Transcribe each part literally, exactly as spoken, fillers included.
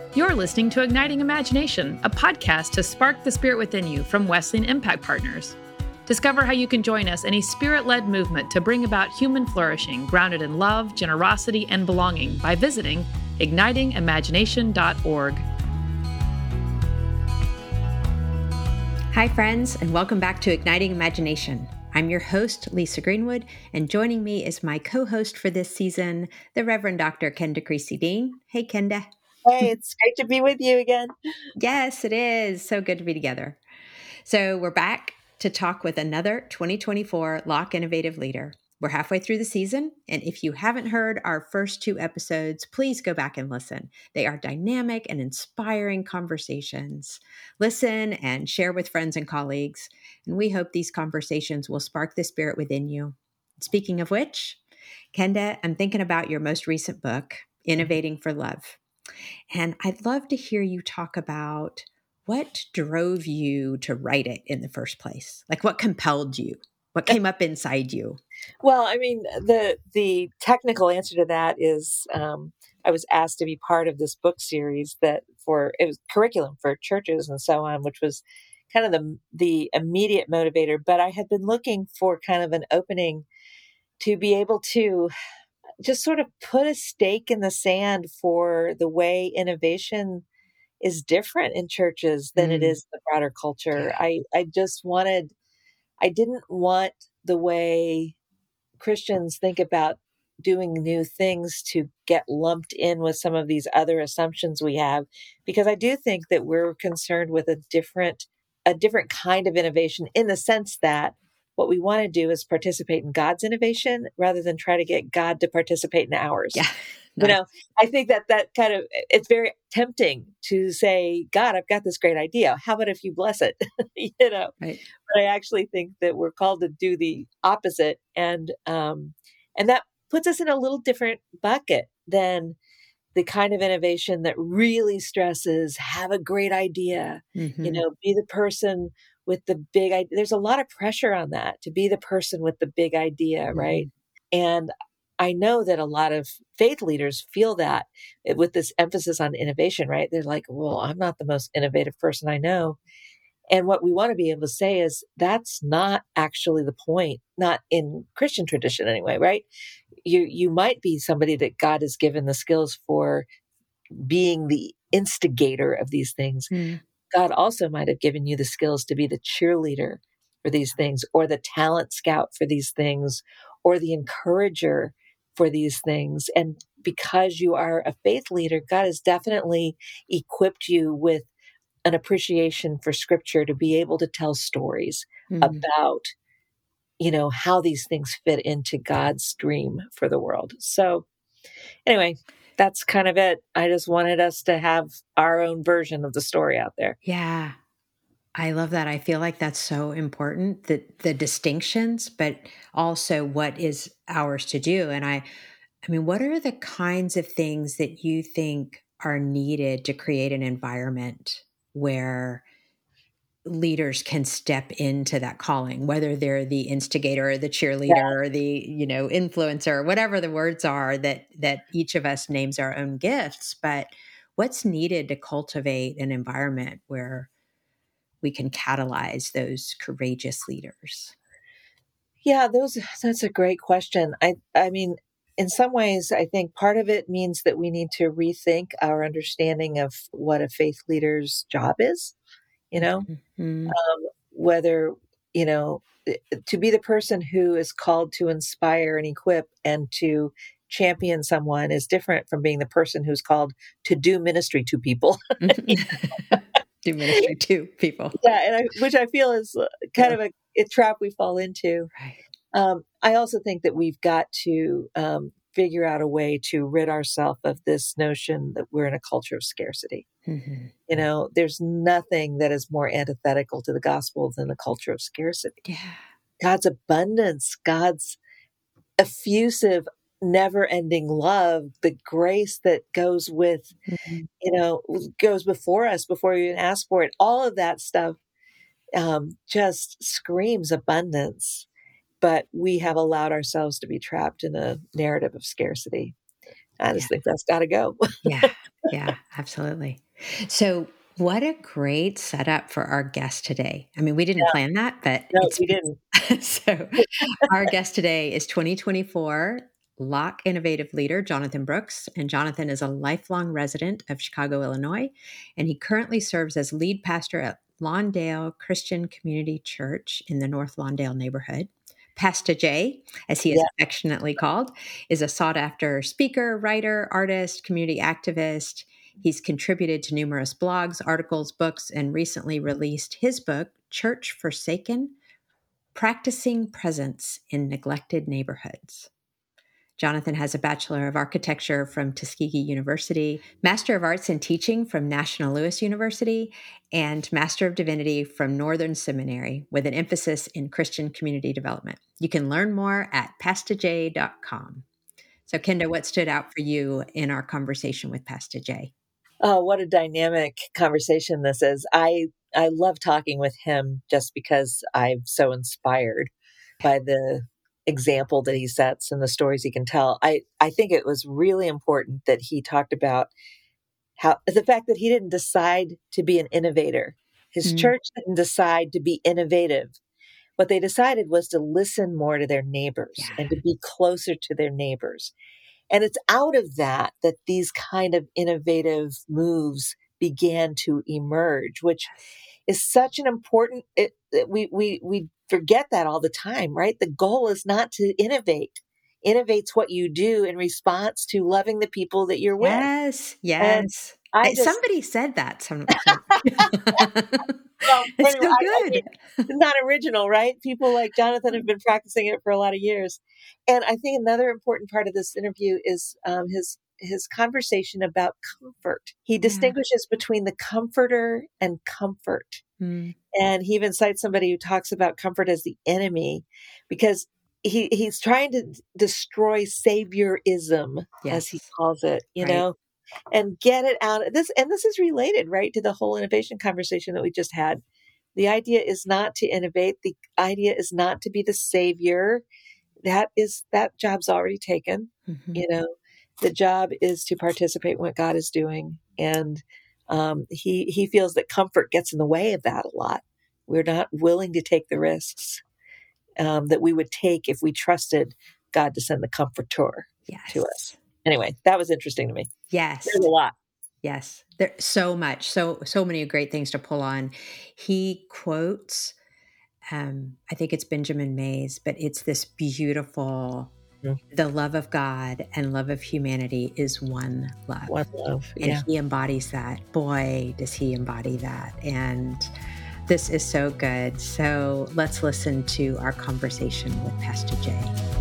You're listening to Igniting Imagination, a podcast to spark the spirit within you from Wesleyan Impact Partners. Discover how you can join us in a spirit-led movement to bring about human flourishing grounded in love, generosity, and belonging by visiting igniting imagination dot org. Hi, friends, and welcome back to Igniting Imagination. I'm your host, Lisa Greenwood, and joining me is my co-host for this season, the Reverend Doctor Kenda Creasy-Dean. Hey, Kenda. Hey, it's great to be with you again. Yes, it is. So good to be together. So we're back to talk with another twenty twenty-four Locke Innovative Leader. We're halfway through the season, and if you haven't heard our first two episodes, please go back and listen. They are dynamic and inspiring conversations. Listen and share with friends and colleagues, and we hope these conversations will spark the spirit within you. Speaking of which, Kenda, I'm thinking about your most recent book, Innovating for Love. And I'd love to hear you talk about what drove you to write it in the first place. Like, what compelled you? What came up inside you? Well, I mean, the the technical answer to that is um, I was asked to be part of this book series that for it was curriculum for churches and so on, which was kind of the the immediate motivator. But I had been looking for kind of an opening to be able to just sort of put a stake in the sand for the way innovation is different in churches than mm. it is the broader culture. Yeah. I, I just wanted, I didn't want the way Christians think about doing new things to get lumped in with some of these other assumptions we have, because I do think that we're concerned with a different, a different kind of innovation in the sense that what we want to do is participate in God's innovation rather than try to get God to participate in ours. Yeah. You know, I think that that kind of, it's very tempting to say, God, I've got this great idea. How about if you bless it? you know, Right. But I actually think that we're called to do the opposite. And, um, and that puts us in a little different bucket than the kind of innovation that really stresses, have a great idea, mm-hmm. you know, be the person with the big idea. There's a lot of pressure on that to be the person with the big idea. Mm-hmm. Right. And I know that a lot of faith leaders feel that with this emphasis on innovation, right? They're like, well, I'm not the most innovative person I know. And what we want to be able to say is that's not actually the point, not in Christian tradition anyway, right? You you might be somebody that God has given the skills for being the instigator of these things. Mm. God also might have given you the skills to be the cheerleader for these things, or the talent scout for these things, or the encourager for these things. And because you are a faith leader, God has definitely equipped you with an appreciation for scripture to be able to tell stories mm. about, you know, how these things fit into God's dream for the world. So anyway, that's kind of it. I just wanted us to have our own version of the story out there. Yeah. I love that. I feel like that's so important, the, the distinctions, but also what is ours to do. And I, I mean, what are the kinds of things that you think are needed to create an environment where leaders can step into that calling, whether they're the instigator or the cheerleader yeah. or the, you know, influencer, or whatever the words are that, that each of us names our own gifts, but what's needed to cultivate an environment where we can catalyze those courageous leaders? Yeah, those, that's a great question. I, I mean, in some ways, I think part of it means that we need to rethink our understanding of what a faith leader's job is, you know, mm-hmm. um, whether, you know, to be the person who is called to inspire and equip and to champion someone is different from being the person who's called to do ministry to people. Do ministry to people. Yeah, and I, which I feel is kind yeah. of a, a trap we fall into. Right. Um, I also think that we've got to um, figure out a way to rid ourselves of this notion that we're in a culture of scarcity. Mm-hmm. You know, there's nothing that is more antithetical to the gospel than the culture of scarcity. Yeah. God's abundance, God's effusive, never-ending love, the grace that goes with, mm-hmm. you know, goes before us before we even ask for it. All of that stuff um, just screams abundance. But we have allowed ourselves to be trapped in a narrative of scarcity. I just yeah. think that's got to go. yeah, yeah, Absolutely. So, what a great setup for our guest today. I mean, we didn't Yeah. plan that, but No, it's we didn't. so our guest today is twenty twenty-four Locke Innovative Leader, Jonathan Brooks. And Jonathan is a lifelong resident of Chicago, Illinois, and he currently serves as lead pastor at Lawndale Christian Community Church in the North Lawndale neighborhood. Pastor J, as he is Yeah. affectionately called, is a sought-after speaker, writer, artist, community activist. He's contributed to numerous blogs, articles, books, and recently released his book, Church Forsaken: Practicing Presence in Neglected Neighborhoods. Jonathan has a Bachelor of Architecture from Tuskegee University, Master of Arts in Teaching from National Louis University, and Master of Divinity from Northern Seminary with an emphasis in Christian community development. You can learn more at pastor j dot com. So, Kenda, what stood out for you in our conversation with Pastor J? Oh, what a dynamic conversation this is. I I love talking with him just because I'm so inspired by the example that he sets and the stories he can tell. I, I think it was really important that he talked about how the fact that he didn't decide to be an innovator. His Mm. church didn't decide to be innovative. What they decided was to listen more to their neighbors Yeah. and to be closer to their neighbors. And it's out of that that these kind of innovative moves began to emerge, which is such an important, it, it- we, we, we forget that all the time, right? The goal is not to innovate. Innovate's what you do in response to loving the people that you're with. Yes, And yes. I Uh, just, Somebody said that. Some, some- well, it's anyway, so I, I good. mean, it's not original, right? People like Jonathan have been practicing it for a lot of years. And I think another important part of this interview is um, his his conversation about comfort. He Yeah. distinguishes between the comforter and comfort. Mm, And he even cites somebody who talks about comfort as the enemy because he, he's trying to destroy saviorism, as he yes. calls it, you Right. know, and get it out. This and this is related, right, to the whole innovation conversation that we just had. The idea is not to innovate. The idea is not to be the savior. That is that job's already taken. Mhm. You know, the job is to participate in what God is doing, and um, he he feels that comfort gets in the way of that a lot. We're not willing to take the risks um, that we would take if we trusted God to send the comforter to us. Yes. Anyway, that was interesting to me. Yes. There's a lot. Yes. There's so much, so so many great things to pull on. He quotes, um, I think it's Benjamin Mays, but it's this beautiful, Mhm. the love of God and love of humanity is one love. One love. And Yeah. he embodies that. Boy, does he embody that. And this is so good. So let's listen to our conversation with Pastor J.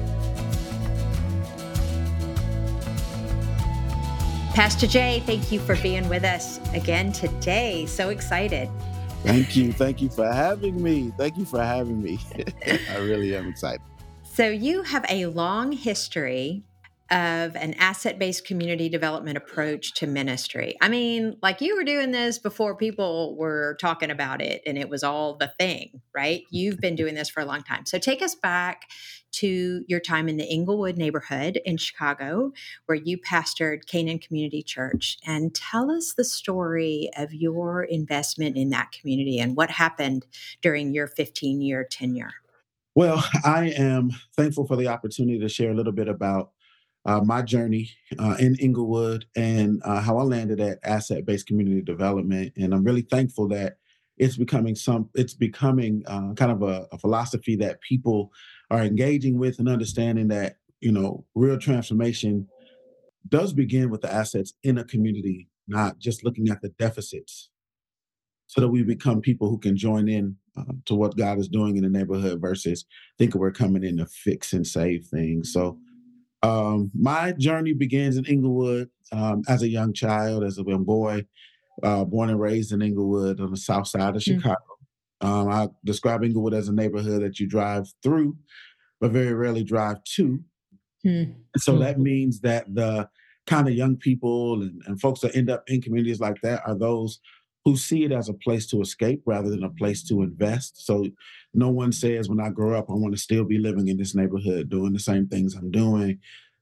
Pastor J, thank you for being with us again today. So excited. Thank you. Thank you for having me. Thank you for having me. I really am excited. So you have a long history of an asset-based community development approach to ministry. I mean, like you were doing this before people were talking about it and it was all the thing, right? You've been doing this for a long time. So take us back to your time in the Englewood neighborhood in Chicago, where you pastored Canaan Community Church, and tell us the story of your investment in that community and what happened during your fifteen-year tenure. Well, I am thankful for the opportunity to share a little bit about uh, my journey uh, in Englewood and uh, how I landed at asset-based community development. And I'm really thankful that it's becoming some, it's becoming uh, kind of a, a philosophy that people are engaging with and understanding that, you know, real transformation does begin with the assets in a community, not just looking at the deficits, so that we become people who can join in uh, to what God is doing in the neighborhood versus thinking we're coming in to fix and save things. So um, my journey begins in Englewood um, as a young child, as a young boy, uh, born and raised in Englewood on the south side of Chicago. Um, I describe Englewood as a neighborhood that you drive through, but very rarely drive to. Mm. And so that means that the kind of young people and, and folks that end up in communities like that are those who see it as a place to escape rather than a place to invest. So no one says, when I grow up, I want to still be living in this neighborhood, doing the same things I'm doing.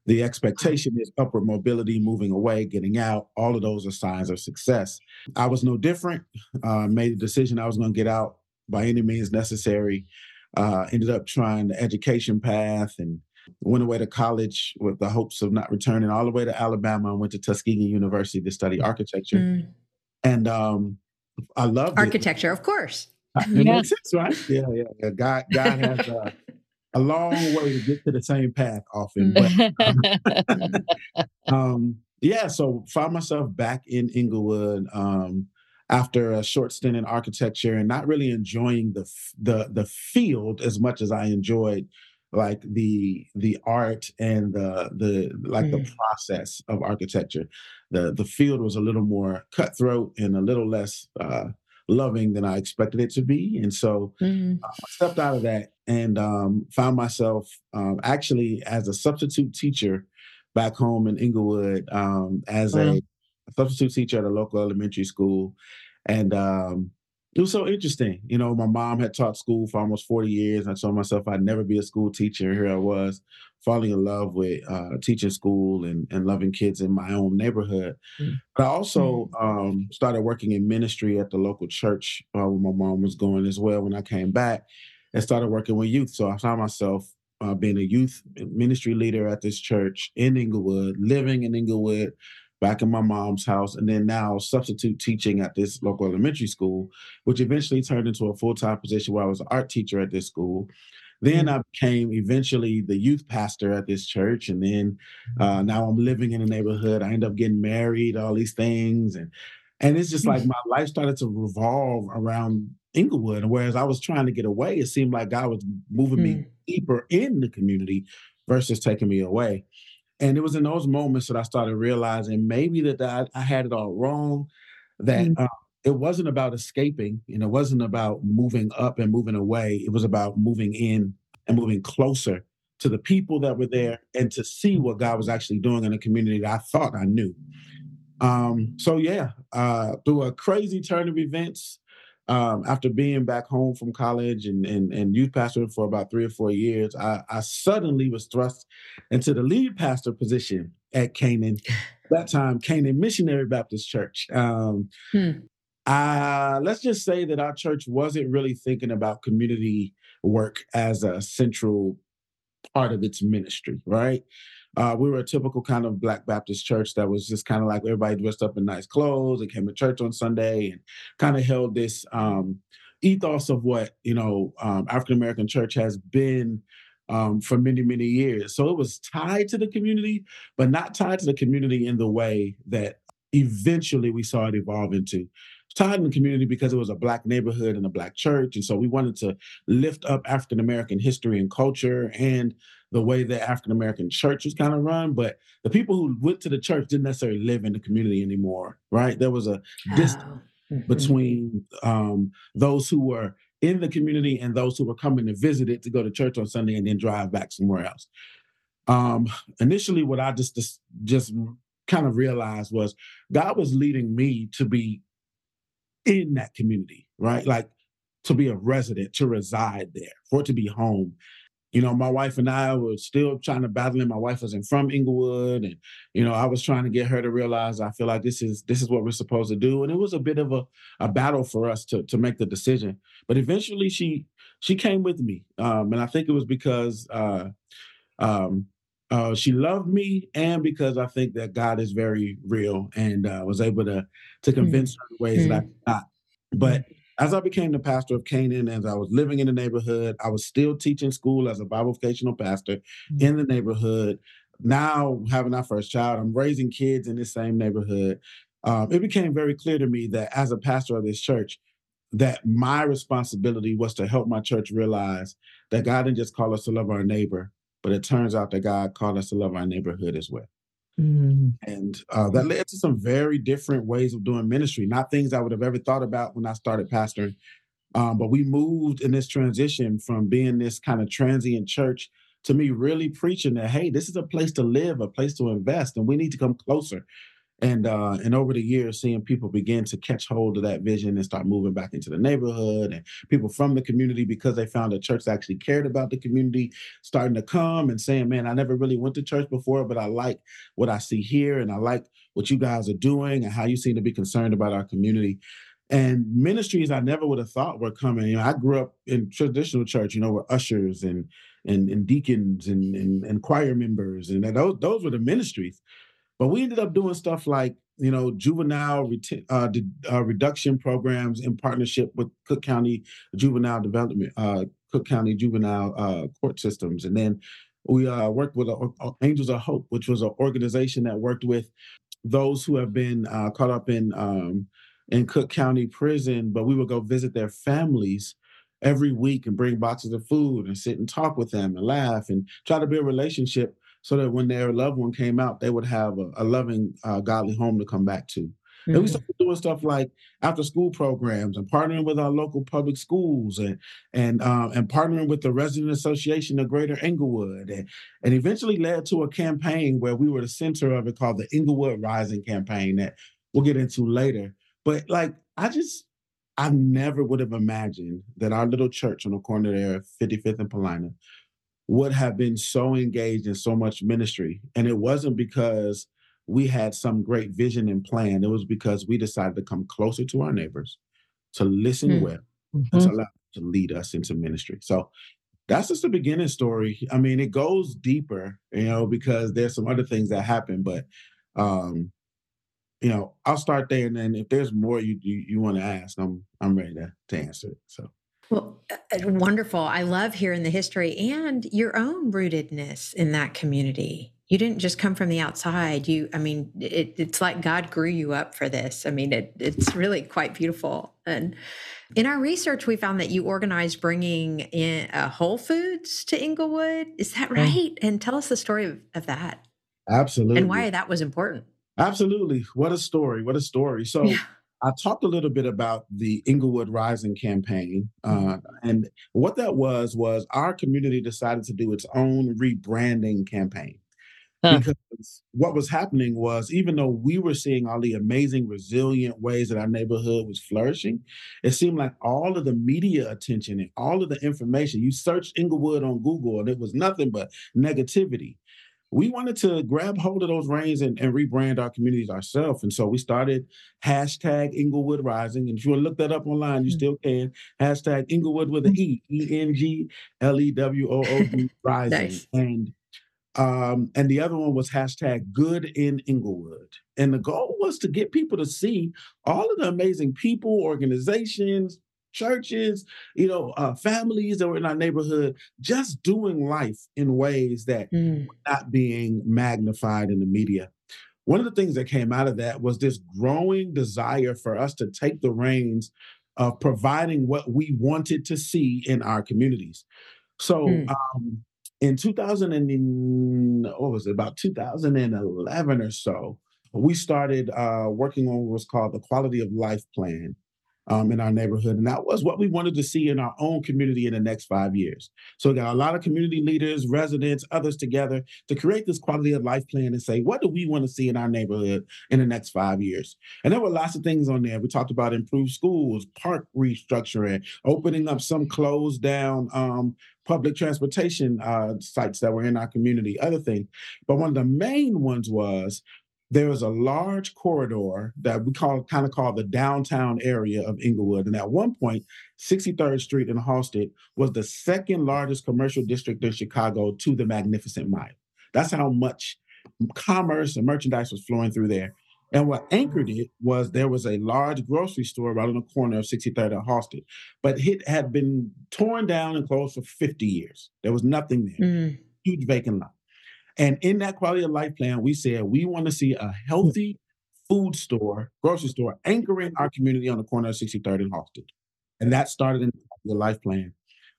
The expectation is upward mobility, moving away, getting out. All of those are signs of success. I was no different. Uh, made a decision I was going to get out by any means necessary. Uh, ended up trying the education path and went away to college with the hopes of not returning, all the way to Alabama. I went to Tuskegee University to study architecture. Mm. And um, I loved architecture, it. Of course. It yeah. makes sense, right? Yeah, yeah. yeah. God, God has uh, a long way to get to the same path often. But, um, um, yeah, so found myself back in Inglewood um, after a short stint in architecture and not really enjoying the the the field as much as I enjoyed like the the art and the the like mm. the process of architecture. The the field was a little more cutthroat and a little less uh, loving than I expected it to be. And so mm. uh, I stepped out of that and um, found myself um, actually as a substitute teacher back home in Inglewood um, as wow. a, a substitute teacher at a local elementary school. And um, it was so interesting. You know, my mom had taught school for almost forty years. I told myself I'd never be a school teacher. Here I was falling in love with uh, teaching school and, and loving kids in my own neighborhood. Mm. But I also mm. um, started working in ministry at the local church uh, where my mom was going as well when I came back and started working with youth. So I found myself uh, being a youth ministry leader at this church in Inglewood, living in Inglewood, back in my mom's house, and then now substitute teaching at this local elementary school, which eventually turned into a full-time position where I was an art teacher at this school. Then I became eventually the youth pastor at this church. And then uh, now I'm living in the neighborhood. I end up getting married, all these things. And and it's just like my life started to revolve around Inglewood. And whereas I was trying to get away, it seemed like God was moving mm. me deeper in the community versus taking me away. And it was in those moments that I started realizing maybe that I, I had it all wrong, that mm. uh, it wasn't about escaping and it wasn't about moving up and moving away. It was about moving in and moving closer to the people that were there and to see what God was actually doing in a community that I thought I knew. Um, so, yeah, uh, through a crazy turn of events, um, after being back home from college and, and, and youth pastoring for about three or four years, I, I suddenly was thrust into the lead pastor position at Canaan, that time Canaan Missionary Baptist Church. Um, hmm. Uh, let's just say that our church wasn't really thinking about community work as a central part of its ministry, right? Uh, we were a typical kind of Black Baptist church that was just kind of like everybody dressed up in nice clothes and came to church on Sunday and kind of held this um, ethos of what, you know, um, African-American church has been um, for many, many years. So it was tied to the community, but not tied to the community in the way that eventually we saw it evolve into. Tied in the community because it was a Black neighborhood and a Black church. And so we wanted to lift up African-American history and culture and the way that African-American church was kind of run. But the people who went to the church didn't necessarily live in the community anymore, right? There was a oh. distance mm-hmm. between um, those who were in the community and those who were coming to visit it to go to church on Sunday and then drive back somewhere else. Um, initially, what I just, just, just kind of realized was God was leading me to be in that community, right? Like to be a resident, to reside there, for it to be home. You know, my wife and I were still trying to battle it. My wife wasn't from Inglewood. And, you know, I was trying to get her to realize I feel like this is this is what we're supposed to do. And it was a bit of a, a battle for us to to make the decision. But eventually she she came with me. Um, and I think it was because uh, um, uh, she loved me and because I think that God is very real and uh, was able to to convince mm-hmm. her in ways mm-hmm. that I could not. But as I became the pastor of Canaan, as I was living in the neighborhood, I was still teaching school as a Bible vocational pastor mm-hmm. in the neighborhood. Now, having our first child, I'm raising kids in this same neighborhood. Um, it became very clear to me that as a pastor of this church, that my responsibility was to help my church realize that God didn't just call us to love our neighbor, but it turns out that God called us to love our neighborhood as well. Mm. And uh, that led to some very different ways of doing ministry, not things I would have ever thought about when I started pastoring. Um, but we moved in this transition from being this kind of transient church to me really preaching that, hey, this is a place to live, a place to invest, and we need to come closer. And uh, and over the years, seeing people begin to catch hold of that vision and start moving back into the neighborhood, and people from the community, because they found a church that actually cared about the community, starting to come and saying, "Man, I never really went to church before, but I like what I see here, and I like what you guys are doing, and how you seem to be concerned about our community." And ministries I never would have thought were coming. You know, I grew up in traditional church, you know, with ushers and and, and deacons and, and and choir members, and those those were the ministries. But we ended up doing stuff like, you know, juvenile reti- uh, de- uh, reduction programs in partnership with Cook County Juvenile Development, uh, Cook County Juvenile uh, Court Systems. And then we uh, worked with uh, uh, Angels of Hope, which was an organization that worked with those who have been uh, caught up in um, in Cook County prison, but we would go visit their families every week and bring boxes of food and sit and talk with them and laugh and try to build a relationship so that when their loved one came out, they would have a, a loving, uh, godly home to come back to. And we Mm. started doing stuff like after school programs and partnering with our local public schools and and uh, and partnering with the Resident Association of Greater Englewood, and, and eventually led to a campaign where we were the center of it called the Englewood Rising campaign that we'll get into later. But like I just I never would have imagined that our little church on the corner there, fifty-fifth and Paulina, would have been so engaged in so much ministry. And it wasn't because we had some great vision and plan. It was because we decided to come closer to our neighbors, to listen Mm. well, and to Mhm. allow them to lead us into ministry. So that's just the beginning story. I mean, it goes deeper, you know, because there's some other things that happen, but um, you know, I'll start there, and then if there's more you you, you want to ask, I'm I'm ready to, to answer it. So Well, uh, uh, wonderful. I love hearing the history and your own rootedness in that community. You didn't just come from the outside. You, I mean, it, it's like God grew you up for this. I mean, it, it's really quite beautiful. And in our research, we found that you organized bringing in uh, Whole Foods to Inglewood. Is that Yeah. right? And tell us the story of, of that absolutely. and why that was important. Absolutely. What a story. What a story. So Yeah. I talked a little bit about the Inglewood Rising campaign. Uh, and what that was, was our community decided to do its own rebranding campaign. Huh. Because what was happening was, even though we were seeing all the amazing, resilient ways that our neighborhood was flourishing, it seemed like all of the media attention and all of the information, you searched Inglewood on Google and it was nothing but negativity. We wanted to grab hold of those reins and, and rebrand our communities ourselves. And so we started hashtag Inglewood Rising. And if you want to look that up online, you Mm. still can. Hashtag Inglewood with an E, E N G L E W O O D Rising. Nice. And um, and the other one was hashtag Good in Inglewood. And the goal was to get people to see all of the amazing people, organizations, churches, you know, uh, families that were in our neighborhood just doing life in ways that Mm. were not being magnified in the media. One of the things that came out of that was this growing desire for us to take the reins of providing what we wanted to see in our communities. So Mm. um, in two thousand and what was it, about two thousand eleven or so, we started uh, working on what's called the Quality of Life Plan um, in our neighborhood. And that was what we wanted to see in our own community in the next five years. So we got a lot of community leaders, residents, others together to create this quality of life plan and say, what do we want to see in our neighborhood in the next five years? And there were lots of things on there. We talked about improved schools, park restructuring, opening up some closed down um, public transportation uh, sites that were in our community, other things. But one of the main ones was there was a large corridor that we call kind of called the downtown area of Inglewood. And at one point, sixty-third Street in Halsted was the second largest commercial district in Chicago to the Magnificent Mile. That's how much commerce and merchandise was flowing through there. And what anchored it was there was a large grocery store right on the corner of sixty-third and Halsted, but it had been torn down and closed for fifty years. There was nothing there, Mm. huge vacant lot. And in that quality of life plan, we said we want to see a healthy food store, grocery store, anchoring our community on the corner of sixty-third and Halsted. And that started in the life plan.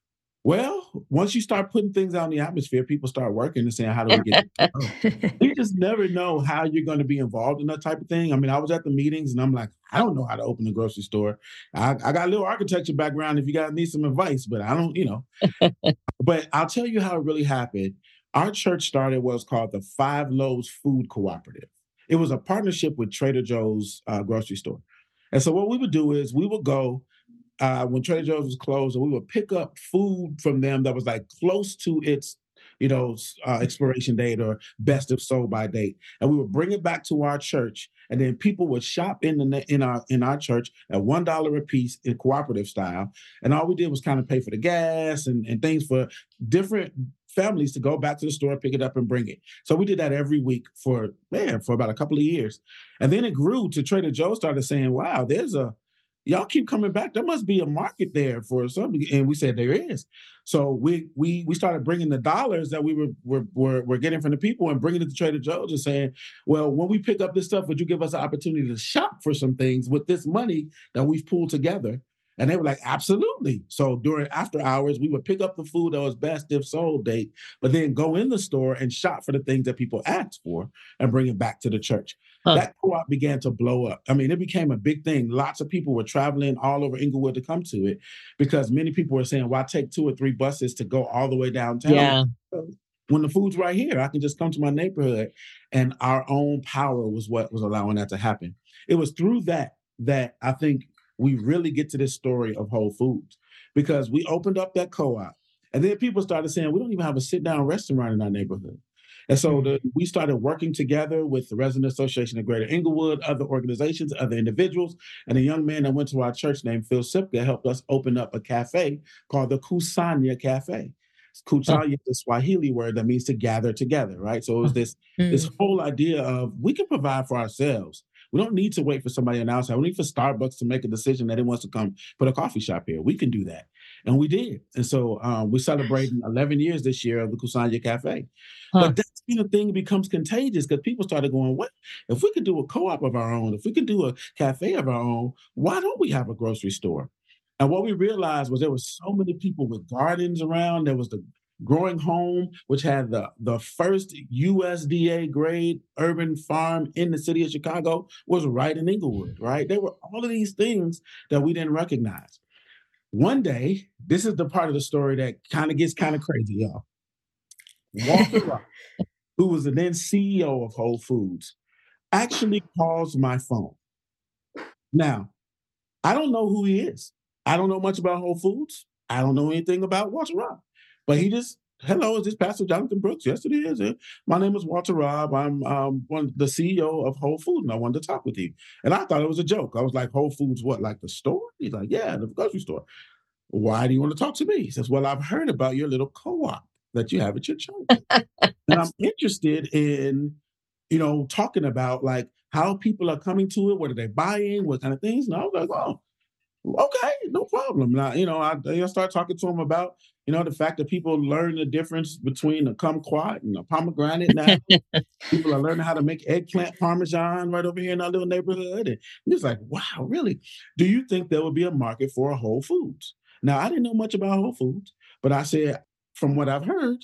Well, once you start putting things out in the atmosphere, people start working and saying, how do we get it? Oh, you just never know how you're going to be involved in that type of thing. I mean, I was at the meetings and I'm like, I don't know how to open a grocery store. I, I got a little architecture background if you guys need some advice, but I don't, you know. But I'll tell you how it really happened. Our church started what's called the Five Loaves Food Cooperative. It was a partnership with Trader Joe's uh, grocery store. And so what we would do is we would go uh, when Trader Joe's was closed, and we would pick up food from them that was like close to its, you know, uh, expiration date or best if sold by date, and we would bring it back to our church, and then people would shop in the in our in our church at one dollar a piece in cooperative style, and all we did was kind of pay for the gas and, and things for different families to go back to the store, pick it up, and bring it. So we did that every week for man for about a couple of years, and then it grew to Trader Joe started saying, "Wow, there's a y'all keep coming back. There must be a market there for something." And we said there is. So we we we started bringing the dollars that we were were were, were getting from the people and bringing it to Trader Joe's and saying, "Well, when we pick up this stuff, would you give us an opportunity to shop for some things with this money that we've pulled together?" And they were like, "Absolutely." So during after hours, we would pick up the food that was best if sold date, but then go in the store and shop for the things that people asked for and bring it back to the church. Huh. That co-op began to blow up. I mean, it became a big thing. Lots of people were traveling all over Inglewood to come to it because many people were saying, "Why take two or three buses to go all the way downtown?" Yeah. When the food's right here, I can just come to my neighborhood. And our own power was what was allowing that to happen. It was through that that I think we really get to this story of Whole Foods, because we opened up that co-op, and then people started saying, "We don't even have a sit-down restaurant in our neighborhood." And so the, we started working together with the Resident Association of Greater Inglewood, other organizations, other individuals, and a young man that went to our church named Phil Sipka helped us open up a cafe called the Kusanya Cafe. Kusanya is the Swahili word that means to gather together, right? So it was this, mm. this whole idea of we can provide for ourselves. We don't need to wait for somebody on the outside. We don't need for Starbucks to make a decision that it wants to come put a coffee shop here. We can do that. And we did. And so um, we're celebrating eleven years this year of the Kusanya Cafe. Huh. But that's when the thing becomes contagious, because people started going, what? If we could do a co-op of our own, if we could do a cafe of our own, why don't we have a grocery store? And what we realized was there were so many people with gardens around. There was the Growing Home, which had the, the first U S D A grade urban farm in the city of Chicago, was right in Inglewood, right? There were all of these things that we didn't recognize. One day, this is the part of the story that kind of gets kind of crazy, y'all. Walter Rock, who was the then C E O of Whole Foods, actually calls my phone. Now, I don't know who he is. I don't know much about Whole Foods. I don't know anything about Walter Robb. But he just, "Hello, is this Pastor Jonathan Brooks?" "Yes, it is. My name is Walter Robb. I'm um, one, the C E O of Whole Foods, and I wanted to talk with you." And I thought it was a joke. I was like, "Whole Foods, what, like the store?" He's like, "Yeah, the grocery store." "Why do you want to talk to me?" He says, "Well, I've heard about your little co-op that you have at your church. And I'm interested in, you know, talking about like how people are coming to it. What are they buying? What kind of things?" And I was like, "Oh, okay, no problem." Now, you know, I, I start talking to him about, you know, the fact that people learn the difference between a kumquat and a pomegranate now. People are learning how to make eggplant parmesan right over here in our little neighborhood. And he was like, "Wow, really? Do you think there would be a market for a Whole Foods?" Now, I didn't know much about Whole Foods, but I said, from what I've heard,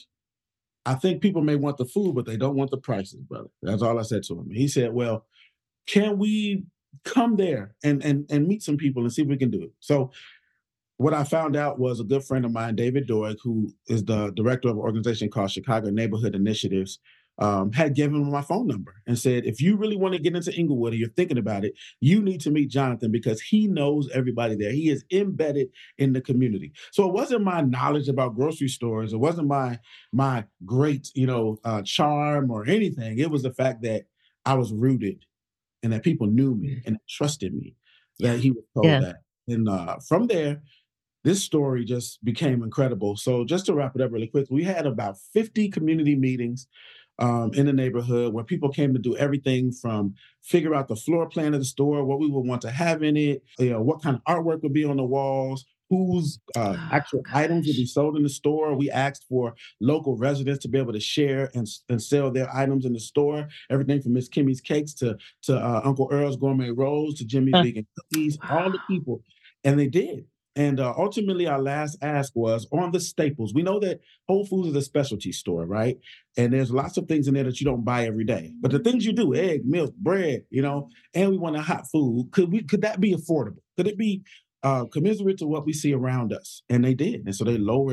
I think people may want the food, but they don't want the prices, brother. That's all I said to him. He said, "Well, can we come there and, and, and meet some people and see if we can do it?" So what I found out was a good friend of mine, David Doig, who is the director of an organization called Chicago Neighborhood Initiatives, um, had given him my phone number and said, "If you really want to get into Inglewood and you're thinking about it, you need to meet Jonathan because he knows everybody there. He is embedded in the community." So it wasn't my knowledge about grocery stores. It wasn't my my great, you know, uh, charm or anything. It was the fact that I was rooted and that people knew me and trusted me, that he was told yeah. that. And uh, from there, this story just became incredible. So just to wrap it up really quick, we had about fifty community meetings um, in the neighborhood where people came to do everything from figure out the floor plan of the store, what we would want to have in it, you know, what kind of artwork would be on the walls, whose uh, oh, actual gosh. items would be sold in the store. We asked for local residents to be able to share and, and sell their items in the store. Everything from Miss Kimmy's Cakes to, to uh, Uncle Earl's Gourmet Rolls to Jimmy's Vegan Cookies, all the people. And they did. And uh, ultimately, our last ask was on the staples. We know that Whole Foods is a specialty store, right? And there's lots of things in there that you don't buy every day. But the things you do, egg, milk, bread, you know, and we want a hot food. Could we? Could that be affordable? Could it be uh, commiserate to what we see around us? And they did. And so they lowered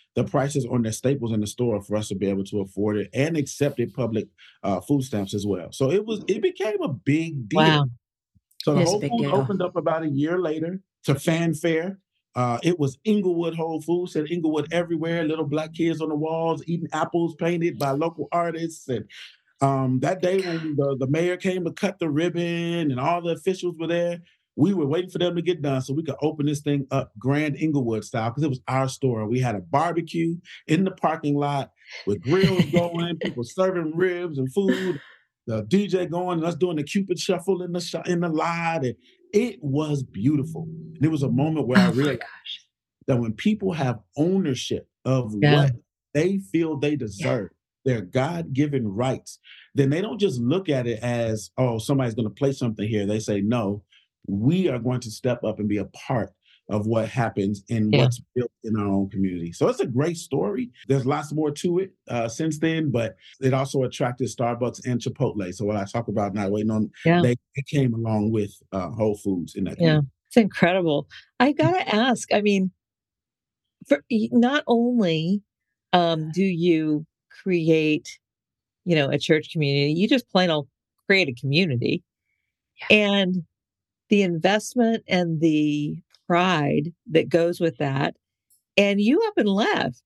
the prices on their staples in the store for us to be able to afford it and accepted public uh, food stamps as well. So it was it became a big deal. Wow. So It the is a Whole big Foods deal. opened up about a year later to fanfare. Uh, it was Inglewood Whole Foods, said Inglewood everywhere, little black kids on the walls eating apples painted by local artists. And um, that day when the, the mayor came to cut the ribbon and all the officials were there, we were waiting for them to get done so we could open this thing up Grand Inglewood style because it was our store. We had a barbecue in the parking lot with grills going, people serving ribs and food, the D J going, and us doing the Cupid shuffle in the sh- in the lot. And it was beautiful. And it was a moment where I Oh my realized gosh. that when people have ownership of Yeah. what they feel they deserve, their God-given rights, then they don't just look at it as, oh, somebody's going to play something here. They say, no, we are going to step up and be a part of what happens and Yeah. what's built in our own community. So it's a great story. There's lots more to it uh, since then, but it also attracted Starbucks and Chipotle. So what I talk about now, waiting on, Yeah. they, they came along with uh, Whole Foods in that Yeah. community. It's incredible. I gotta ask, I mean, for not only um, do you create, you know, a church community, you just plain old create a community. And the investment and the pride that goes with that, and you up and left.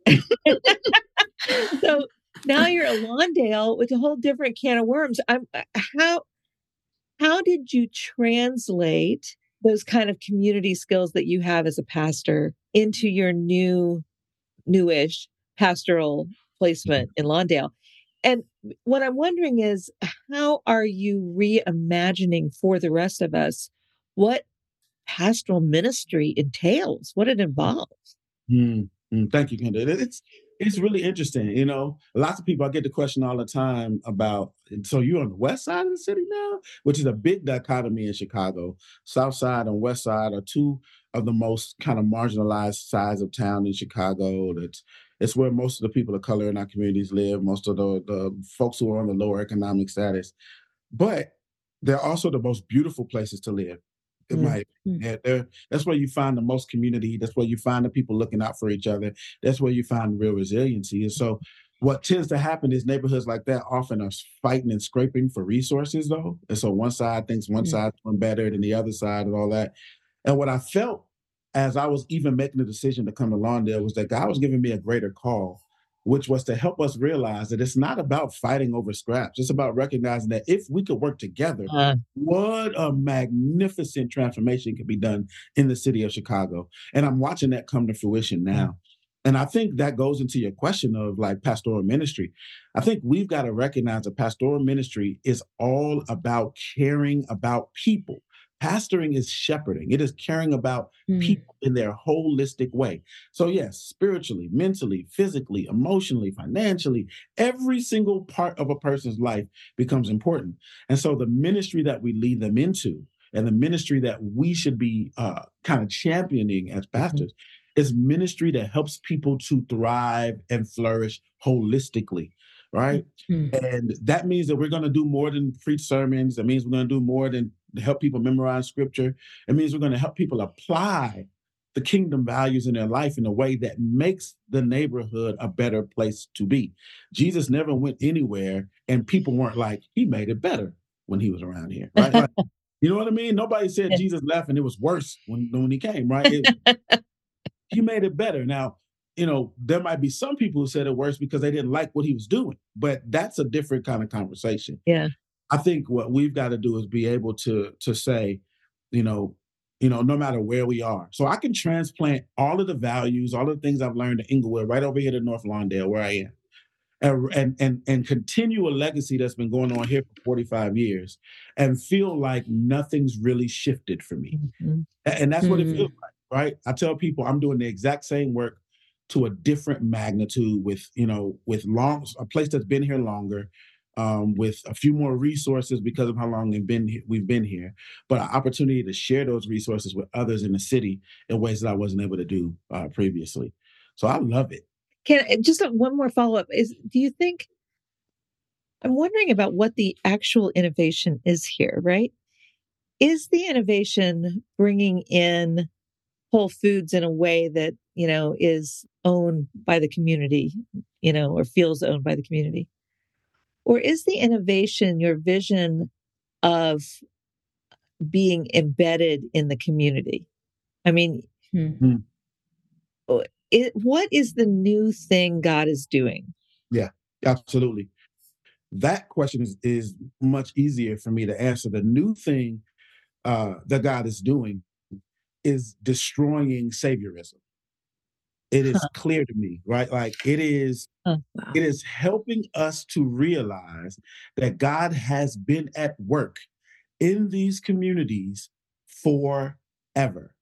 So now you're at Lawndale with a whole different can of worms. I'm how how did you translate those kind of community skills that you have as a pastor into your new newish pastoral placement in Lawndale? And what I'm wondering is, how are you reimagining for the rest of us what pastoral ministry entails, what it involves? Mm, mm, thank you, Kendra. It- It's it's really interesting. You know, lots of people I get the question all the time about. So you're on the west side of the city now, which is a big dichotomy in Chicago. South side and west side are two of the most kind of marginalized sides of town in Chicago. That's it's where most of the people of color in our communities live. Most of the the folks who are on the lower economic status, but they're also the most beautiful places to live. In Mm. my opinion. They're, they're- that's where you find the most community. That's where you find the people looking out for each other. That's where you find real resiliency. And so, what tends to happen is neighborhoods like that often are fighting and scraping for resources, though. And so, one side thinks one Mm. side's doing better than the other side, and all that. And what I felt as I was even making the decision to come to Lawndale was that God was giving me a greater call, which was to help us realize that it's not about fighting over scraps. It's about recognizing that if we could work together, Uh, what a magnificent transformation could be done in the city of Chicago. And I'm watching that come to fruition now. And I think that goes into your question of like pastoral ministry. I think we've got to recognize that pastoral ministry is all about caring about people. Pastoring is shepherding. It is caring about Mm. people in their holistic way. So yes, spiritually, mentally, physically, emotionally, financially, every single part of a person's life becomes important. And so the ministry that we lead them into and the ministry that we should be uh, kind of championing as pastors is ministry that helps people to thrive and flourish holistically, right? Mm. And that means that we're going to do more than preach sermons. That means we're going to do more than help people memorize scripture. It means we're going to help people apply the kingdom values in their life in a way that makes the neighborhood a better place to be. Jesus never went anywhere and people weren't like, he made it better when he was around here, right? Like, you know what I mean? Nobody said Yeah. Jesus left and it was worse when, when he came, right? It, he made it better. Now, you know, there might be some people who said it worse because they didn't like what he was doing, but that's a different kind of conversation. Yeah. I think what we've got to do is be able to to say, you know, you know, no matter where we are. So I can transplant all of the values, all of the things I've learned at Inglewood right over here to North Lawndale, where I am, and and and, and continue a legacy that's been going on here for forty-five years, and feel like nothing's really shifted for me. Mhm. A- And that's what it Mm. feels like, right? I tell people I'm doing the exact same work to a different magnitude with, you know, with long a place that's been here longer, um, with a few more resources because of how long they've been he- we've been here, but an opportunity to share those resources with others in the city in ways that I wasn't able to do uh, previously. So I love it. Can just a- one more follow up is, do you think, I'm wondering about what the actual innovation is here, right? Is the innovation bringing in Whole Foods in a way that you know, is owned by the community, you know, or feels owned by the community? Or is the innovation your vision of being embedded in the community? I mean, Hmm. it, what is the new thing God is doing? Yeah, absolutely. That question is, is much easier for me to answer. The new thing uh, that God is doing is destroying saviorism. It is Huh, clear to me, right? Like it is, huh, Wow. it is helping us to realize that God has been at work in these communities forever.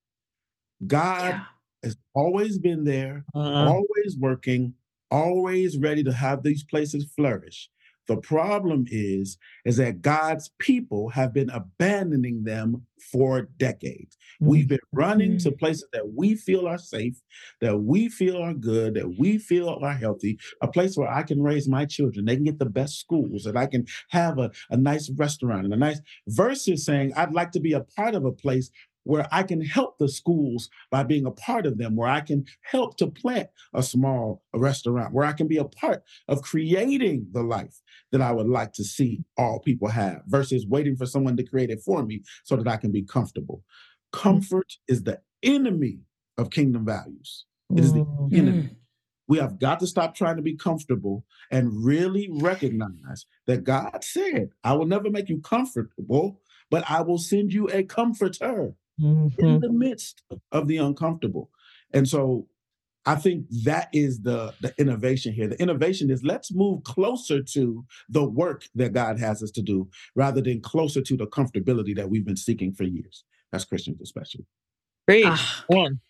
God Yeah. has always been there, uh, always working, always ready to have these places flourish. The problem is, is that God's people have been abandoning them for decades. We've mm, been running to Mm. places that we feel are safe, that we feel are good, that we feel are healthy, a place where I can raise my children. They can get the best schools, that I can have a, a nice restaurant and a nice, versus saying, I'd like to be a part of a place where I can help the schools by being a part of them, where I can help to plant a small restaurant, where I can be a part of creating the life that I would like to see all people have, versus waiting for someone to create it for me so that I can be comfortable. mm, Comfort is the enemy of kingdom values. It is the mm, enemy. Mm. We have got to stop trying to be comfortable and really recognize that God said, I will never make you comfortable, but I will send you a comforter in mhm, the midst of the uncomfortable. And so I think that is the, the innovation here. The innovation is let's move closer to the work that God has us to do rather than closer to the comfortability that we've been seeking for years, as Christians especially. Preach. Ah, Man.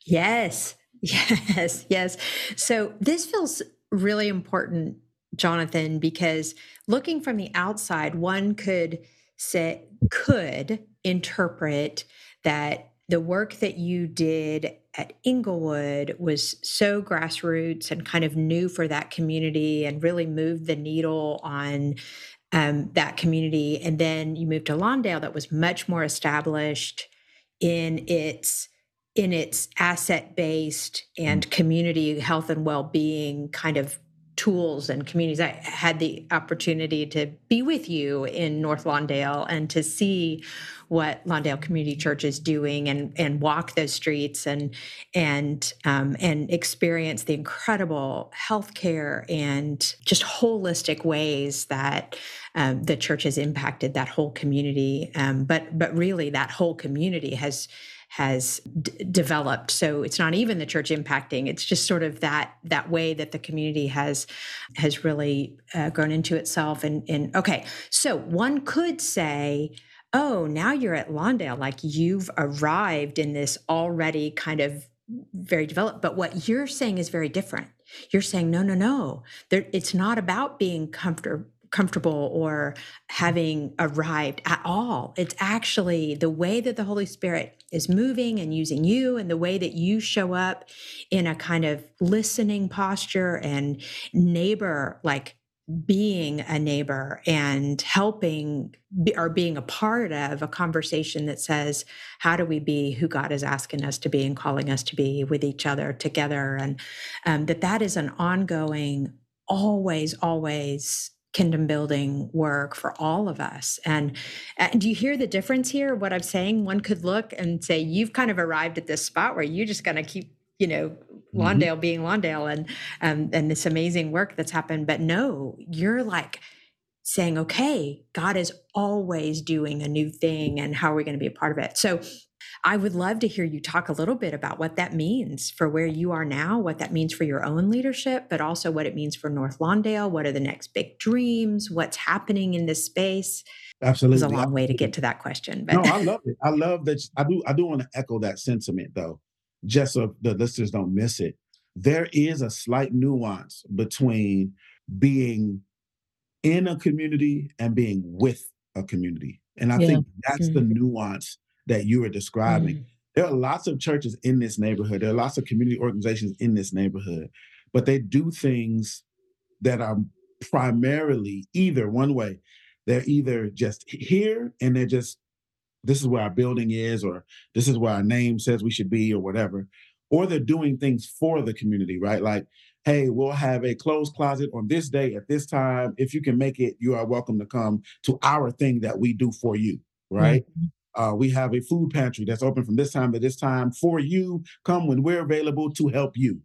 yes. Yes. Yes. So this feels really important, Jonathan, because looking from the outside, one could say, could interpret that the work that you did at Inglewood was so grassroots and kind of new for that community and really moved the needle on um, that community. And then you moved to Lawndale, that was much more established in its in its asset based and community health and well being kind of tools and communities. I had the opportunity to be with you in North Lawndale and to see what Lawndale Community Church is doing and and walk those streets and and um, and experience the incredible healthcare and just holistic ways that um, the church has impacted that whole community. Um, but but really, that whole community has has d- developed. So it's not even the church impacting; it's just sort of that that way that the community has has really uh, grown into itself. And, and okay, so one could say, oh, now you're at Lawndale, like you've arrived in this already kind of very developed. But what you're saying is very different. You're saying, no, no, no. There, it's not about being comfortable comfortable or having arrived at all. It's actually the way that the Holy Spirit is moving and using you and the way that you show up in a kind of listening posture and neighbor, like being a neighbor and helping or being a part of a conversation that says, how do we be who God is asking us to be and calling us to be with each other together? And um, that that is an ongoing, always, always kingdom building work for all of us. And, and do you hear the difference here? What I'm saying, one could look and say, you've kind of arrived at this spot where you're just going to keep, you know, Lawndale mm-hmm. being Lawndale and, um, and this amazing work that's happened. But no, you're like saying, okay, God is always doing a new thing. And how are we going to be a part of it? So I would love to hear you talk a little bit about what that means for where you are now, what that means for your own leadership, but also what it means for North Lawndale. What are the next big dreams? What's happening in this space? Absolutely. It's a long Absolutely. way to get to that question. But no, I love it. I love that. I do. I do want to echo that sentiment, though, just so the listeners don't miss it. There is a slight nuance between being in a community and being with a community, and I yeah. think that's mm. the nuance that you were describing. Mm. There are lots of churches in this neighborhood. There are lots of community organizations in this neighborhood, but they do things that are primarily either one way. They're either just here and they're just, this is where our building is, or this is where our name says we should be, or whatever. or they're doing things for the community, right? Like, hey, we'll have a closed closet on this day at this time. If you can make it, you are welcome to come to our thing that we do for you, right? Mm-hmm. Uh, we have a food pantry that's open from this time to this time for you. Come when we're available to help you.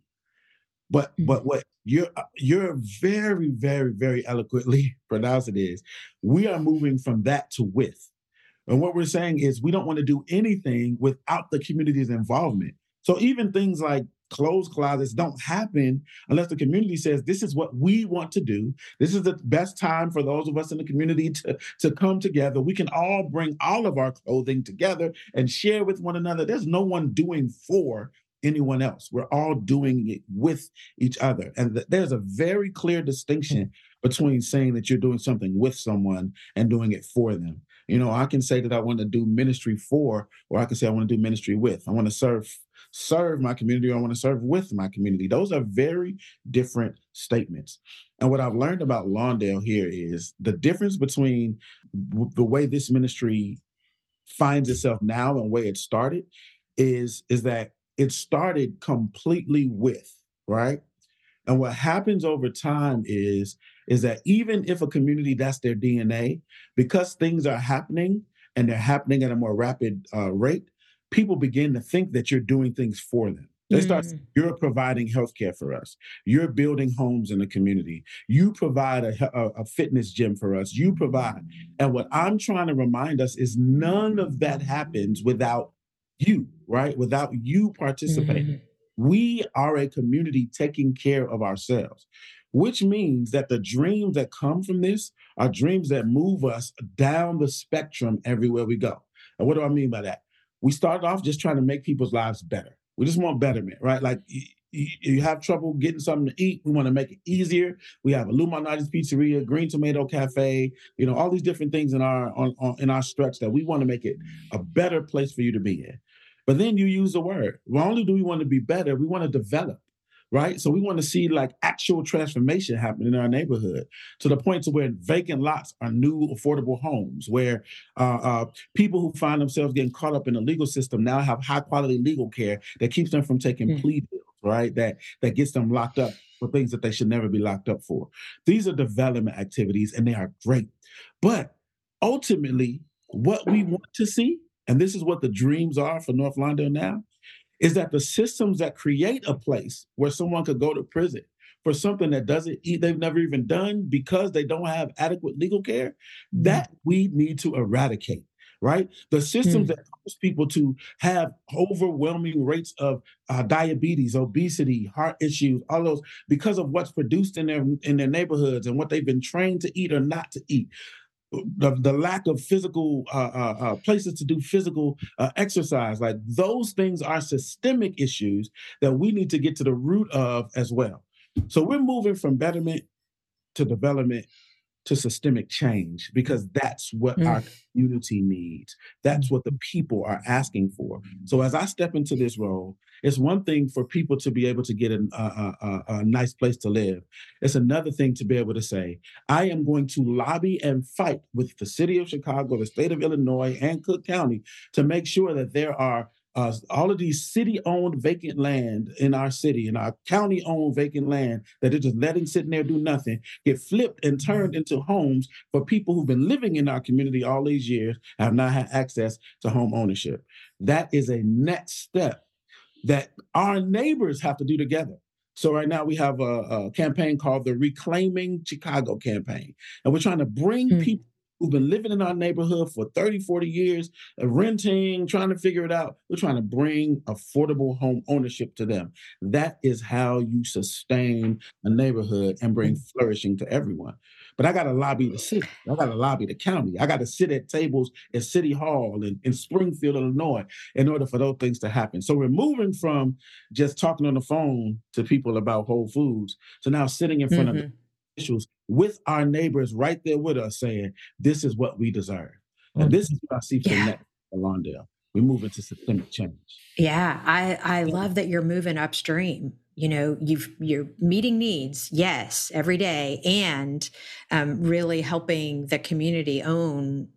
But mm-hmm. but what you're you're very, very, very eloquently pronounced it is, we are moving from that to with. And what we're saying is we don't want to do anything without the community's involvement. So even things like closed closets don't happen unless the community says, this is what we want to do. This is the best time for those of us in the community to, to come together. We can all bring all of our clothing together and share with one another. There's no one doing for anyone else. We're all doing it with each other. And th- there's a very clear distinction between saying that you're doing something with someone and doing it for them. You know, I can say that I want to do ministry for, or I can say I want to do ministry with. I want to serve serve my community, or I want to serve with my community. Those are very different statements. And what I've learned about Lawndale here is the difference between w- the way this ministry finds itself now and the way it started is, is that it started completely with, right? And what happens over time is, is that even if a community, that's their D N A, because things are happening and they're happening at a more rapid uh, rate, people begin to think that you're doing things for them. They mm. start, you're providing healthcare for us. You're building homes in the community. You provide a, a, a fitness gym for us. You provide. And what I'm trying to remind us is none of that happens without you, right? Without you participating. Mm-hmm. We are a community taking care of ourselves, which means that the dreams that come from this are dreams that move us down the spectrum everywhere we go. And what do I mean by that? We started off just trying to make people's lives better. We just want betterment, right? Like you, you have trouble getting something to eat, we want to make it easier. We have a Lou Malnati's Pizzeria, Green Tomato Cafe, you know, all these different things in our on, on, in our stretch that we want to make it a better place for you to be in. But then you use the word. Not only do we want to be better, we want to develop, right? So we want to see like actual transformation happen in our neighborhood to the point to where vacant lots are new affordable homes, where uh, uh, people who find themselves getting caught up in the legal system now have high quality legal care that keeps them from taking mm. plea deals, right? That, that gets them locked up for things that they should never be locked up for. These are development activities and they are great. But ultimately, what we want to see, and this is what the dreams are for North Lawndale now, is that the systems that create a place where someone could go to prison for something that doesn't they've never even done because they don't have adequate legal care, mm. that we need to eradicate, right? The systems mm. that cause people to have overwhelming rates of uh, diabetes, obesity, heart issues, all those because of what's produced in their in their neighborhoods and what they've been trained to eat or not to eat. The, the lack of physical uh, uh, uh, places to do physical uh, exercise, like those things are systemic issues that we need to get to the root of as well. So we're moving from betterment to development to systemic change because that's what mm. our community needs. That's what the people are asking for. So as I step into this role, it's one thing for people to be able to get a, a, a, a nice place to live. It's another thing to be able to say, I am going to lobby and fight with the city of Chicago, the state of Illinois, and Cook County to make sure that there are Uh, all of these city-owned vacant land in our city and our county-owned vacant land that they're just letting sit there do nothing, get flipped and turned into homes for people who've been living in our community all these years and have not had access to home ownership. That is a next step that our neighbors have to do together. So right now we have a, a campaign called the Reclaiming Chicago campaign, and we're trying to bring mm. people who've been living in our neighborhood for thirty, forty years, uh, renting, trying to figure it out. We're trying to bring affordable home ownership to them. That is how you sustain a neighborhood and bring flourishing to everyone. But I got to lobby the city. I got to lobby the county. I got to sit at tables at City Hall in, in Springfield, Illinois, in order for those things to happen. So we're moving from just talking on the phone to people about Whole Foods to now sitting in front mm-hmm. of officials with our neighbors right there with us saying, this is what we deserve. And this is what I see for yeah. next for Lawndale. We move into systemic change. Yeah, I, I love that you're moving upstream. You know, you've, you're meeting needs, yes, every day, and um, really helping the community own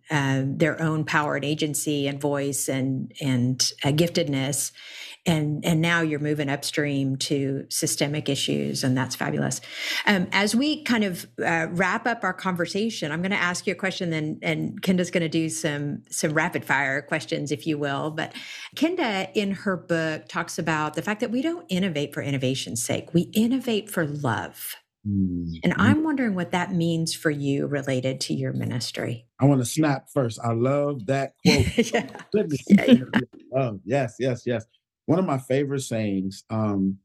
um, their own power and agency and voice and and uh, giftedness, and and now you're moving upstream to systemic issues, and that's fabulous. Um, as we kind of uh, wrap up our conversation, I'm going to ask you a question, then, and Kenda's going to do some some rapid fire questions, if you will. But Kenda, in her book, talks about the fact that we don't innovate for innovation's sake; we innovate for love. Mm-hmm. And I'm wondering what that means for you related to your ministry. I want to snap first. I love that quote. yeah. Goodness. Yeah, yeah. Oh, yes, yes, yes. One of my favorite sayings um,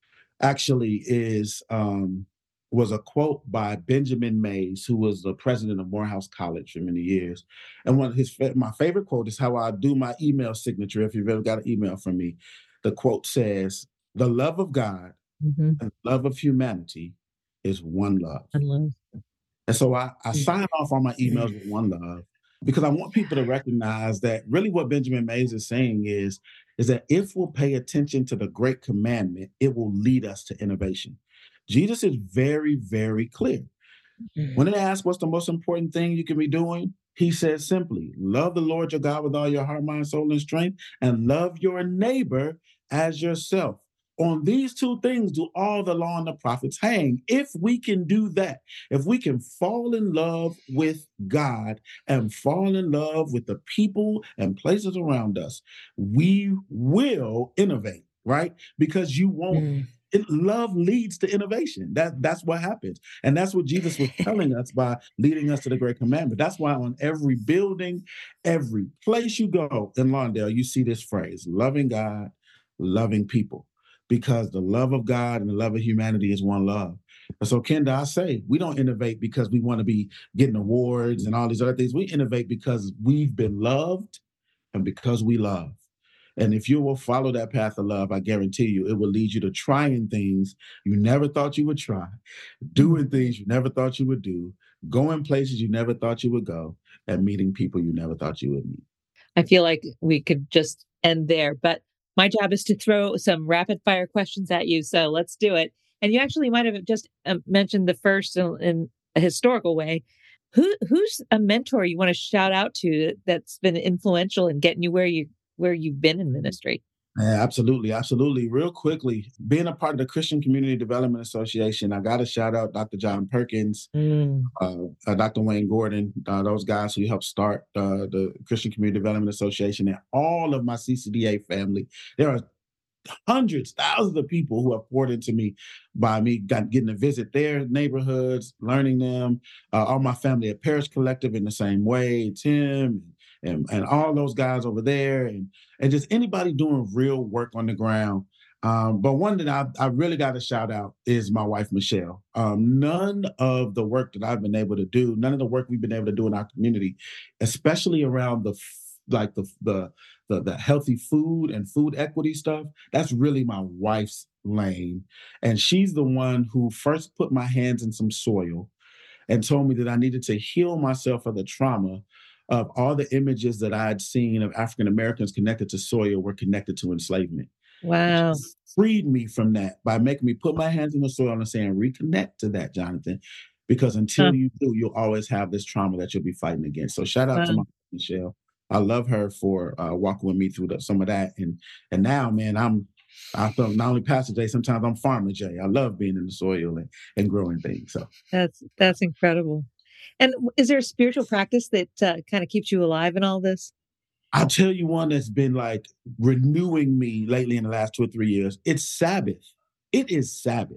actually is um, was a quote by Benjamin Mays, who was the president of Morehouse College for many years. And one of his my favorite quote is how I do my email signature. If you've ever got an email from me, the quote says, "The love of God Mm-hmm. and the love of humanity is one love." And love. And so I, I sign off on my emails with one love because I want people to recognize that really what Benjamin Mays is saying is, is that if we'll pay attention to the great commandment, it will lead us to innovation. Jesus is very, very clear. Mm-hmm. When they ask what's the most important thing you can be doing, he says simply, love the Lord your God with all your heart, mind, soul, and strength, and love your neighbor as yourself. On these two things do all the law and the prophets hang. If we can do that, if we can fall in love with God and fall in love with the people and places around us, we will innovate, right? Because you won't, mm. it, love leads to innovation. That, that's what happens. And that's what Jesus was telling us by leading us to the great commandment. That's why on every building, every place you go in Lawndale, you see this phrase, loving God, loving people. Because the love of God and the love of humanity is one love. And so, Kenda, I say, we don't innovate because we want to be getting awards and all these other things. We innovate because we've been loved and because we love. And if you will follow that path of love, I guarantee you, it will lead you to trying things you never thought you would try, doing things you never thought you would do, going places you never thought you would go, and meeting people you never thought you would meet. I feel like we could just end there, but my job is to throw some rapid fire questions at you. So let's do it. And you actually might have just uh, mentioned the first in, in a historical way. Who who's a mentor you want to shout out to that's been influential in getting you where you where you've been in ministry? Yeah, absolutely. Absolutely. Real quickly, being a part of the Christian Community Development Association, I got to shout out Doctor John Perkins, mm. uh, uh, Doctor Wayne Gordon, uh, those guys who helped start uh, the Christian Community Development Association, and all of my C C D A family. There are hundreds, thousands of people who have poured into me by me got, getting to visit their neighborhoods, learning them. Uh, all my family at Parish Collective in the same way, Tim and, and all those guys over there, and, and just anybody doing real work on the ground. Um, but one that I, I really got to shout out is my wife, Michelle. Um, none of the work that I've been able to do, none of the work we've been able to do in our community, especially around the like the the the, the healthy food and food equity stuff, that's really my wife's lane. And she's the one who first put my hands in some soil and told me that I needed to heal myself of the trauma of all the images that I had seen of African Americans connected to soil were connected to enslavement. Wow. She freed me from that by making me put my hands in the soil and saying, reconnect to that, Jonathan, because until huh. you do, you'll always have this trauma that you'll be fighting against. So shout out wow. to my Michelle. I love her for uh, walking with me through the, some of that. And and now, man, I'm I feel not only Pastor Jay, sometimes I'm Farmer Jay. I love being in the soil and, and growing things. So that's that's incredible. And is there a spiritual practice that uh, kind of keeps you alive in all this? I'll tell you one that's been like renewing me lately in the last two or three years. It's Sabbath. It is Sabbath.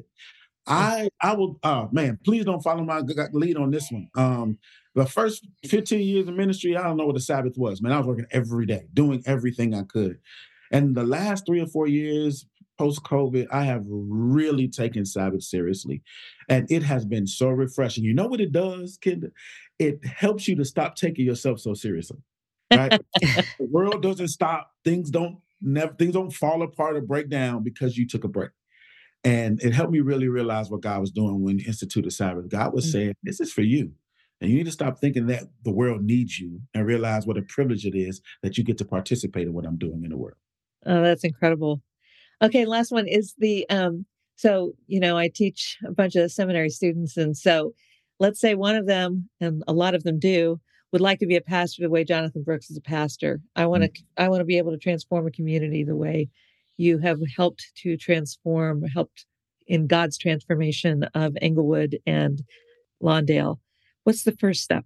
I I will, oh man, please don't follow my lead on this one. Um, the first fifteen years of ministry, I don't know what the Sabbath was, man. I was working every day, doing everything I could. And the last three or four years post-COVID, I have really taken Sabbath seriously. And it has been so refreshing. You know what it does, Kenda? It helps you to stop taking yourself so seriously, right? The world doesn't stop. Things don't never things don't fall apart or break down because you took a break. And it helped me really realize what God was doing when He instituted Sabbath. God was saying, this is for you. And you need to stop thinking that the world needs you and realize what a privilege it is that you get to participate in what I'm doing in the world. Oh, that's incredible. Okay, last one is the, um, so, you know, I teach a bunch of seminary students. And so let's say one of them, and a lot of them do, would like to be a pastor the way Jonathan Brooks is a pastor. I want to, mm-hmm. I want to be able to transform a community the way you have helped to transform, helped in God's transformation of Englewood and Lawndale. What's the first step?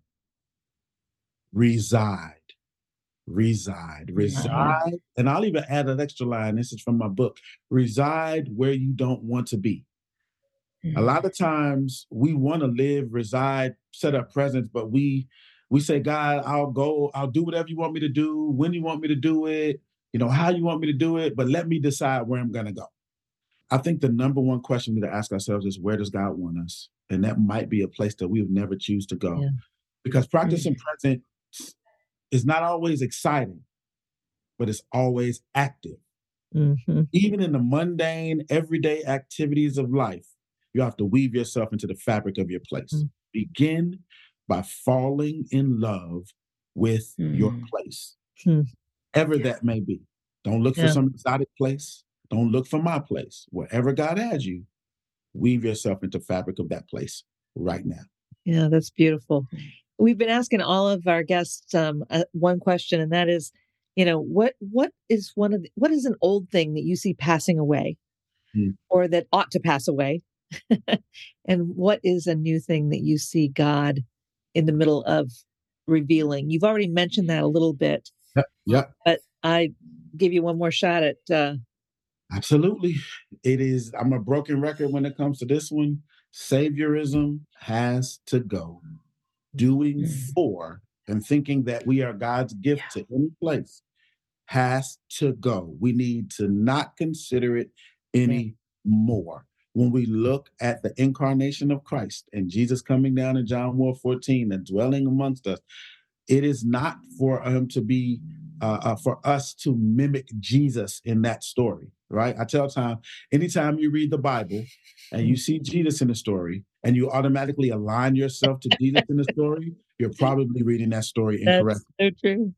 Reside. Reside, reside, and I'll even add an extra line. This is from my book. Reside where you don't want to be. Mm-hmm. A lot of times we want to live, reside, set up presence, but we we say, God, I'll go, I'll do whatever you want me to do, when you want me to do it, you know, how you want me to do it, but let me decide where I'm going to go. I think the number one question we need to ask ourselves is, where does God want us? And that might be a place that we would never choose to go. Yeah. Because practicing mm-hmm. presence is not always exciting, but it's always active. Mm-hmm. Even in the mundane, everyday activities of life, you have to weave yourself into the fabric of your place. Mm-hmm. Begin by falling in love with mm-hmm. your place, mm-hmm. ever yeah. that may be. Don't look yeah. for some exotic place. Don't look for my place. Wherever God has you, weave yourself into the fabric of that place right now. Yeah, that's beautiful. We've been asking all of our guests um, uh, one question, and that is, you know, what what is one of the, what is an old thing that you see passing away, mm. or that ought to pass away, and what is a new thing that you see God in the middle of revealing? You've already mentioned that a little bit. Yeah, yeah. But I give you one more shot at. Uh, Absolutely, it is. I'm a broken record when it comes to this one. Saviorism has to go. Doing for and thinking that we are God's gift yeah. to any place has to go. We need to not consider it any more. When we look at the incarnation of Christ and Jesus coming down in John one fourteen and dwelling amongst us, it is not for him to be, uh, uh, for us to mimic Jesus in that story, right? I tell time, anytime you read the Bible and you see Jesus in the story and you automatically align yourself to Jesus in the story, you're probably reading that story incorrectly. That's so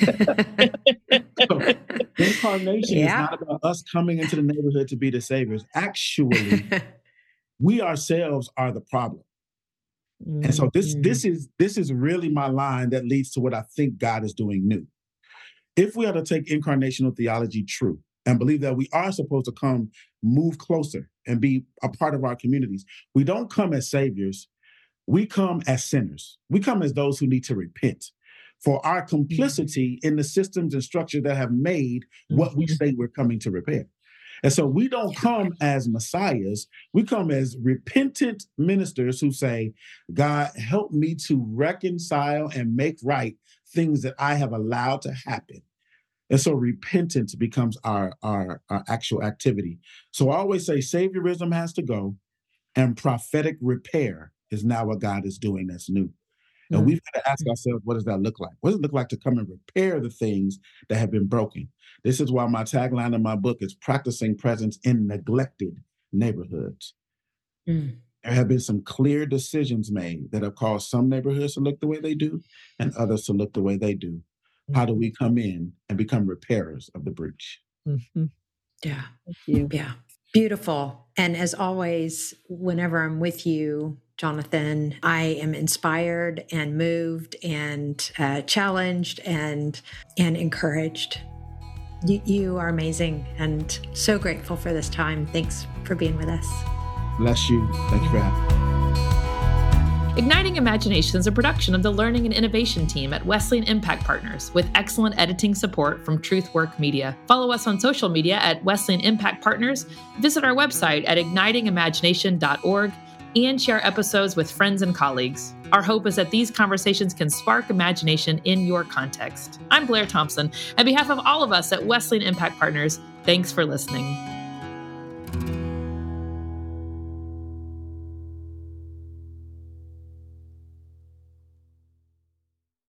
true. So, incarnation yeah. is not about us coming into the neighborhood to be the saviors. Actually, we ourselves are the problem. Mm-hmm. And so this this is this is really my line that leads to what I think God is doing new. If we are to take incarnational theology true and believe that we are supposed to come, move closer and be a part of our communities, we don't come as saviors. We come as sinners. We come as those who need to repent for our complicity in the systems and structures that have made what we say we're coming to repair. And so we don't come as messiahs. We come as repentant ministers who say, God, help me to reconcile and make right things that I have allowed to happen. And so repentance becomes our, our, our actual activity. So I always say saviorism has to go, and prophetic repair is now what God is doing that's new. And mm-hmm. we've got to ask ourselves, what does that look like? What does it look like to come and repair the things that have been broken? This is why my tagline in my book is practicing presence in neglected neighborhoods. Mm. There have been some clear decisions made that have caused some neighborhoods to look the way they do and others to look the way they do. Mm-hmm. How do we come in and become repairers of the breach? Mm-hmm. Yeah. Thank you. Yeah. Beautiful. And as always, whenever I'm with you, Jonathan, I am inspired and moved and uh, challenged and and encouraged. You, you are amazing and so grateful for this time. Thanks for being with us. Bless you. Thank you for having me. Igniting Imagination is a production of the Learning and Innovation team at Wesleyan Impact Partners with excellent editing support from TruthWork Media. Follow us on social media at Wesleyan Impact Partners. Visit our website at igniting imagination dot org and share episodes with friends and colleagues. Our hope is that these conversations can spark imagination in your context. I'm Blair Thompson. On behalf of all of us at Wesleyan Impact Partners, thanks for listening.